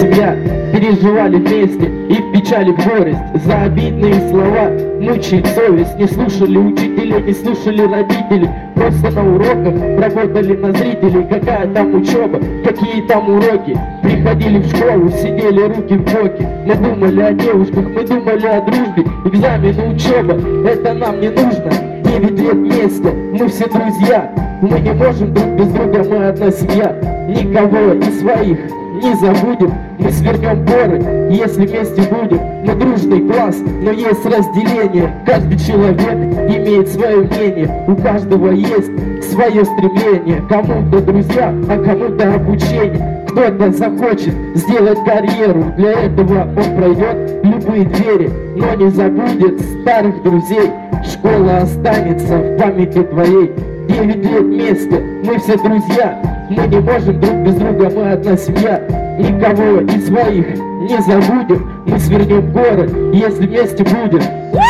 семья. Переживали вместе и в печали, в горесть. За обидные слова мучает совесть. Не слушали учителей, не слушали родителей. Просто на уроках работали на зрителей. Какая там учеба, какие там уроки. Приходили в школу, сидели руки в боки. Мы думали о девушках, мы думали о дружбе. Экзамены, учеба, это нам не нужно. 9 лет вместе, мы все друзья. Мы не можем друг без друга, мы одна семья. Никого из своих не забудем. Мы свернем горы, если вместе будем. Мы дружный класс, но есть разделение. Каждый человек имеет свое мнение. У каждого есть свое стремление. Кому-то друзья, а кому-то обучение. Кто-то захочет сделать карьеру. Для этого он пройдет любые двери, но не забудет старых друзей. Школа останется в памяти твоей. 9 лет вместе, мы все друзья. Мы не можем друг без друга, мы одна семья. Никого из своих не забудем. Мы свернем горы, если вместе будем.